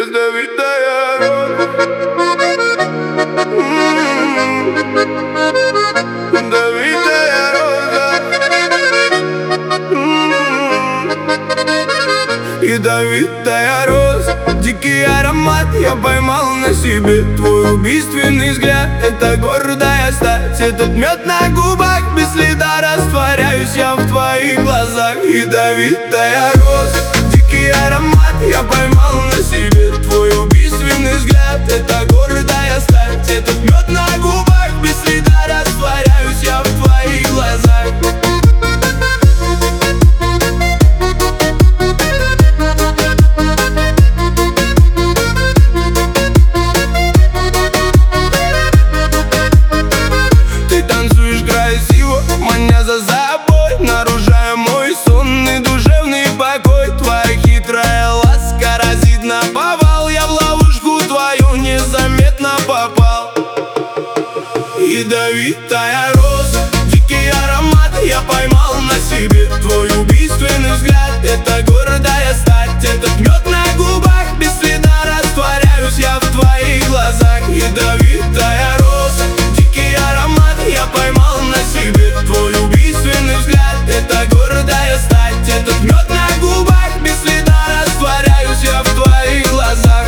Ядовитая роза. Ядовитая роза. Ядовитая роза. Дикий аромат я поймал на себе. Твой убийственный взгляд — это гордая стать. Этот мед на губах, без следа растворяюсь я в твоих глазах. Ядовитая роза. Дикий аромат я поймал на себе. Твой убийственный взгляд — это гордая стать. Этот мед на губах, без следа растворяюсь я в твоих глазах. Маня за собой, нарушая мой сонный душевный покой. Твоя хитрая ласка разит наповал. Я в ловушку твою незаметно попал. Ядовитая роза, дикий аромат я поймал на себе. Твой убийственный взгляд — это гордая стать. Этот мед на губах, без следа растворяюсь я в твоих глазах. Ядовитая роза, дикий аромат я поймал на себе. Твой убийственный взгляд — это гордая стать. Этот мед на губах, без следа растворяюсь я в твоих глазах.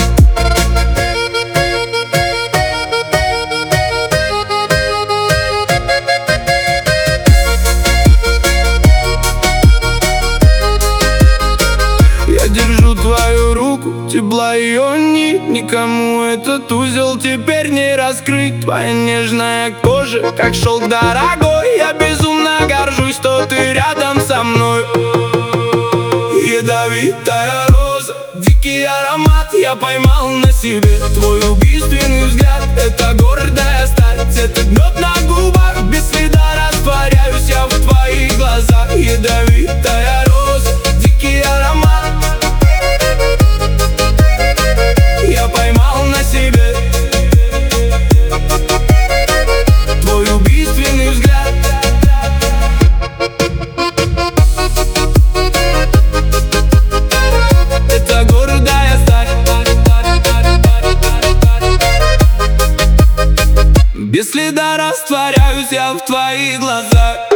Я держу твою руку, тепла ее нить. Никому этот узел теперь не раскрыть. Твоя нежная кожа, как шелк дорогой. Я безумно горжусь, что ты рядом со мной. Ядовитая роза, дикий аромат я поймал на себе. Твой убийственный взгляд — это гордая стать. Этот мед на губах, без следа растворяюсь я в твоих глазах. Ядовитая роза, дикий аромат я поймал на себе. Твой убийственный взгляд. Это гордая стать. Без следа растворяюсь я в твоих глазах.